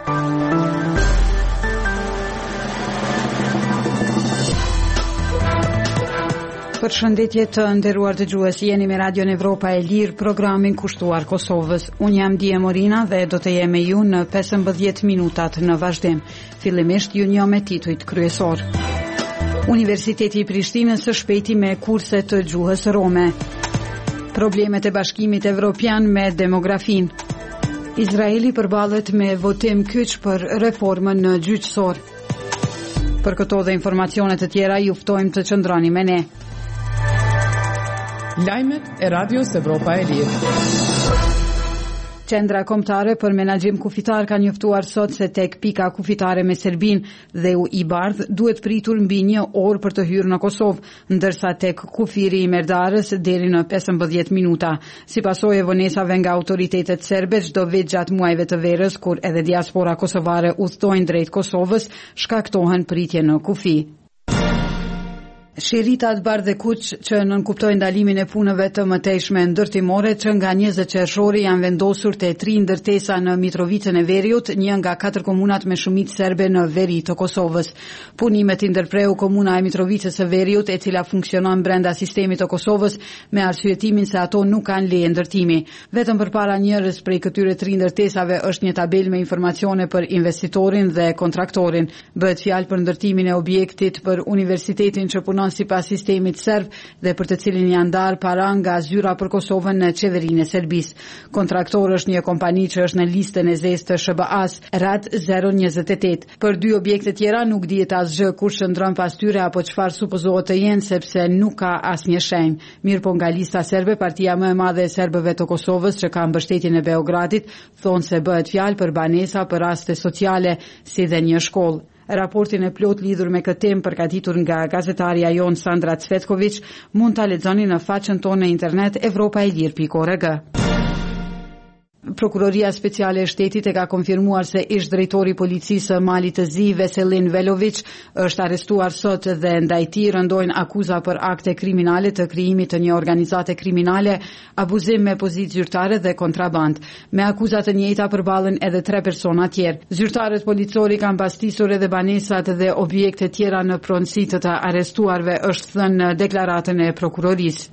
Përshëndetje të nderuar dëgjues, jeni me Radion Evropa e Lirë, programin kushtuar Kosovës. Unë jam Dije Morina dhe do të jem me ju në 15 minutat në vazhdim. Fillimisht ju njoh me titujt kryesor. Universiteti i Prishtinës së shpejti me kurse të gjuhës rome. Problemet e Bashkimit Evropian me demografin. Izraeli përballet me votim kyç për reformën në gjyqësor. Për këto dhe informacione të tjera ju ftojmë të qëndroni me ne. Lajmet e Radios Evropa e Lirë. Qendra Kombëtare për Menaxhim Kufitar ka njoftuar sot se tek pika kufitare me Serbinë dhe i bardh duhet pritur mbi 1 orë për të hyrë në Kosovë, ndërsa tek kufiri i Merdarës deri në 15 minuta. Si pasojë e vonesave nga autoritetet serbe, çdo vit gjatë muajve të verës, kur edhe diaspora kosovare udhtojnë drejt Kosovës, shkaktohen pritje në kufi. Shiritat Bardh dhe Kuq që nënkuptojnë ndalimin e punëve të mëtejshme ndërtimore që nga 20 qershori janë vendosur te 3 ndërtesa në Mitrovicën e Veriut, një nga 4 komunat me shumicë serbe në veri të Kosovës. Punimet i ndërpreu komuna e Mitrovicës së Veriut, e cila funksionon brenda sistemit të Kosovës, me arsyetimin se ato nuk kanë leje ndërtimi. Vetëm përpara njërës prej këtyre 3 ndërtesave është një tabel me informacione për investitorin dhe kontraktorin. Bëhet fjalë për ndërtimin e objektit për universitetin që punon sipas sistemit serb dhe për të cilin janë ndarë para nga zyra për Kosovën në qeverinë e Serbisë. Kontraktor është një kompani që është në listën e zezë të SBA-s, RAD 028. Për 2 objekte tjera nuk dihet asgjë kur shndron pas tyre apo çfarë supozohet të jenë, sepse nuk ka asnjë shenjë. Mirëpo nga lista serbe, partia më e madhe e serbëve të Kosovës, që ka mbështetjen e Beogradit, thonë se bëhet fjalë për banesa për raste sociale, si dhe një shkollë. Raportin e plot lidhur me këtë temë përgatitur nga gazetarja jon Sandra Cvetković mund ta lexoni në faqen tonë në internet evropaelir.org. Prokuroria Speciale e Shtetit e ka konfirmuar se ish drejtori i policisë së Malit të Zi, Veselin Velović, është arrestuar sot dhe ndaj tij rëndojnë akuza për akte kriminale të krijimit të një organizate kriminale, abuzim me pozitë zyrtare dhe kontraband. Me akuza të njëjta përballen edhe 3 persona tjerë. Zyrtarët policori kanë pastisur edhe banesat dhe objekte tjera në pronësi të arrestuarve, është thënë në deklaratën e prokurorisë.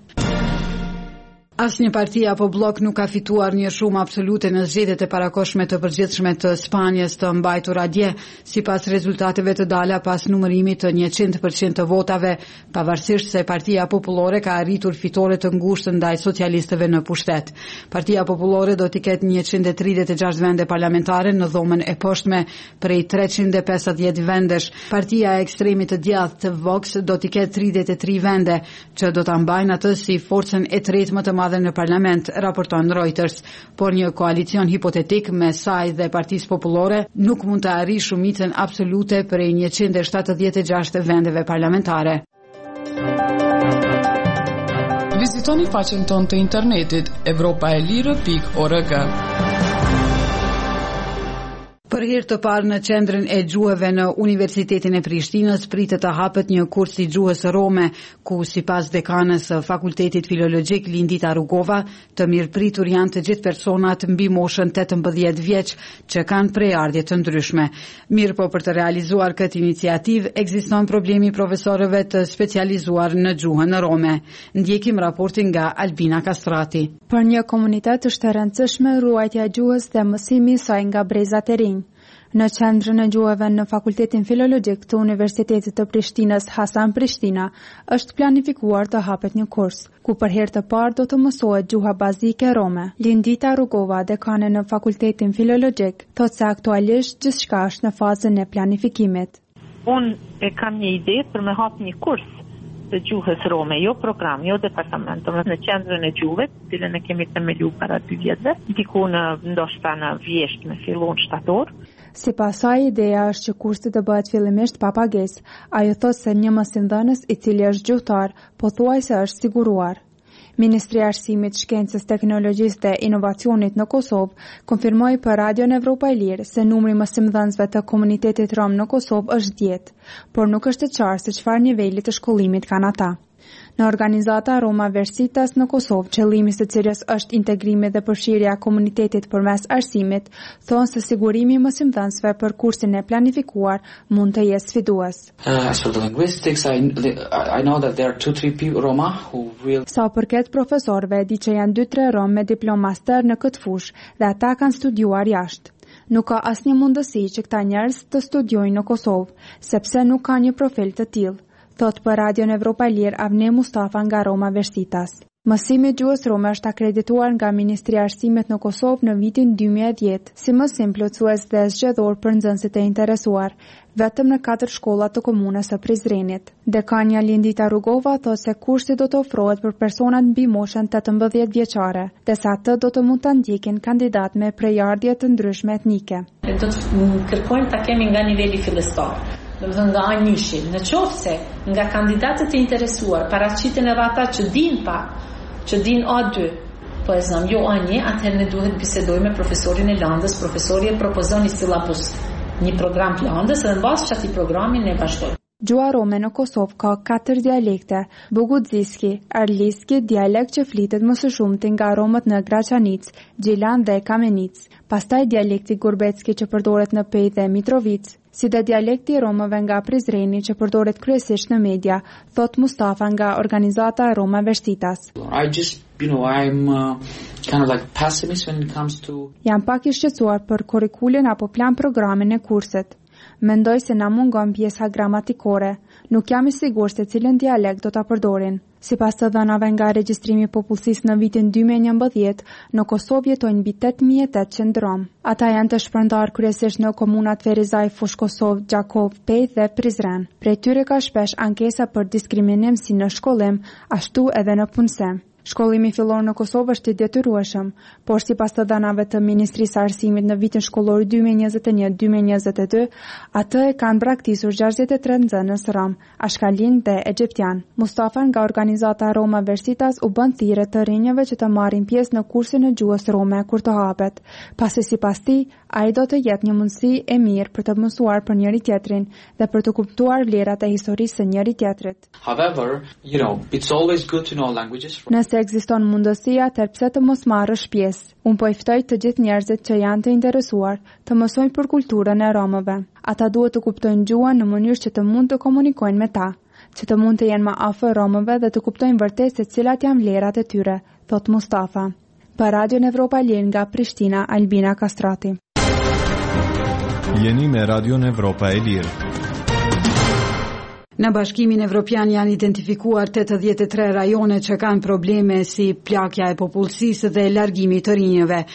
Asnjë parti apo blok nuk ka fituar një shumë absolute në zgjedhjet e parakohshme të përgjithshme të Spanjës të mbajtura dje, sipas rezultateve të dala pas numërimit të 100% të votave, pavarësisht se Partia Popullore ka arritur fitore të ngushtë ndaj socialistëve në pushtet. Partia Popullore do t'i ketë 136 vende parlamentare në dhomën e poshtme prej 350 vendesh. Partia e ekstremit të djathtë Vox do t'i ketë 33 vende, që do ta mbajnë atë si forcën e tretë më të dhe në parlament, raporton Reuters, por një koalicion hipotetik me saj dhe Partisë Popullore nuk mund të arrijë shumicën absolute prej 176 vendeve parlamentare. Vizitoni faqen tonë të internetit evropaelire.org. Për herë të parë në qendrën e gjuhëve në Universitetin e Prishtinës pritet të hapet një kurs i gjuhës rome, ku sipas dekanës së Fakultetit Filologjik Lindita Rugova, të mirëpritur janë të gjithë personat mbi moshën 18 vjeç që kanë prejardhje të ndryshme. Mirëpo për të realizuar këtë iniciativë ekziston problemi profesorëve të specializuar në gjuhën rome. Ndjekim raportin nga Albina Kastrati. Për një komunitet është e rëndësishme ruajtja e gjuhës dhe mësimi i saj nga brezat e rinj. Në qendrën e gjuhëve në Fakultetin Filologjik të Universitetit të Prishtinës Hasan Prishtina është planifikuar të hapet një kurs, ku për herë të parë do të mësohet gjuha bazike rome. Lindita Rugova, dekane në Fakultetin Filologjik, thotë se aktualisht gjithçka është në fazën e planifikimit. Unë e kam një ide për me hap një kurs të gjuhës rome, jo program, jo departament, në qendrën e gjuhëve, cilën e kemi themeluar para 2 vjetëve, diku në ndoshta në vjesht me fillon shtator. Sipas saj, ideja është që kursi të bëhet fillimisht pa pagesë. Ajo thotë se një mësimdhënës i cili është gjuhëtar, pothuajse është siguruar. Ministri i Arsimit, Shkencës, Teknologjisë dhe Inovacionit në Kosovë konfirmoi për Radion Evropa e Lirë se numri i mësimdhënësve të komunitetit rom në Kosovë është 10, por nuk është e qartë se çfarë niveli të shkollimit kanë ata. Në organizata Roma Versitas në Kosovë, qëllimi së cilës është integrimi dhe përfshirja e komunitetit përmes arsimit, thonë se sigurimi i mësimdhënësve për kursin e planifikuar mund të jetë sfidues. As for the linguistics, I know that there are 2-3 people Roma who will. Sa përket profesorëve, di që janë 2-3 Rom me diplomë master në këtë fushë dhe ata kanë studiuar jashtë. Nuk ka asnjë mundësi që këta njerëz të studiojnë në Kosovë, sepse nuk ka një profil të tillë, thot për Radion Evropa e Lirë Avne Mustafa nga Roma Versitas. Mësimi i gjuhës rome është akredituar nga Ministria e Arsimit në Kosovë në vitin 2010 si mësim plotësues dhe zgjedhor për nxënësit e interesuar, vetëm në 4 shkolla të komunës së Prizrenit. Dekania Lindita Rugova thotë se kursi do të ofrohet për personat mbi moshën 18 vjeçare, ndërsa atë do të mund ta ndjekin kandidat me prejardhje të ndryshme etnike. Do të kërkojmë ta kemi nga niveli fillestar. Domethënë nga anishi, në qoftë se nga kandidatët e interesuar paraqiten edhe ata që din pak, që din A2, po e znam jo A1, atëherë ne duhet bisedojmë me profesorin e landës, profesori e propozon një syllabus, një program të landës dhe në bazë çatij programi ne vazhdojmë. Gjuha rome në Kosovë ka 4 dialekte: Bugudziski, Arliski, dialekt që flitet më së shumti nga romët në Graçanic, Gjilan dhe Kamenic. Pastaj dialekti Gurbetski që përdoret në Pejë dhe Mitrovic, si dhe dialekti romëve nga Prizreni që përdoret kryesisht në media, thot Mustafa nga organizata Roma Versitas. I'm kind of like pessimist when it comes to. Jam pak i shqetësuar për kurrikulin apo plan programin e kursit. Mendoj se na mungon pjesa gramatikore. Nuk jam i sigurt se cilën dialekt do ta përdorin. Sipas të dhënave nga regjistrimi i popullsisë në vitin 2011, në Kosovë jetojnë mbi 8800 rom. Ata janë të shpërndarë kryesisht në komunat Ferizaj, Fush Kosovë, Gjakov, Pejë dhe Prizren. Prej tyre ka shpesh ankesa për diskriminim si në shkollim, ashtu edhe në punësim. Shkollimi fillor në Kosovë është i detyrueshëm, por sipas të dhënave të Ministrisë së Arsimit në vitin shkollor 2021-2022, atë e kanë braktisur 63 nxënës rom, ashkalin dhe egjiptian. Mustafa nga organizata Roma Versitas u bën thirrje të rinjëve që të marrin pjesë në kursin e gjuhës rome kur të hapet, pasi sipas tij ai do të jetë një mundësi e mirë për të mësuar për njëri tjetrin dhe për të kuptuar vlerat e historisë së njëri tjetrit. However, it's always good to know languages. Nëse ekziston mundësia, atëherë pse të mos marrësh pjesë? Unë po i ftoj të gjithë njerëzit që janë të interesuar të mësojnë për kulturën e romëve. Ata duhet të kuptojnë gjuhën në mënyrë që të mund të komunikojnë me ta, që të mund të jenë më afër romëve dhe të kuptojnë vërtet se cilat janë vlerat e tyre, thot Mustafa. Për Radion Evropa e Lirë nga Prishtina, Albina Kastrati. Jeni me Radion Evropa e Lirë. Në Bashkimin Evropian janë identifikuar 83 rajone që kanë probleme si plakja e popullsisë dhe largimi të rinjëve.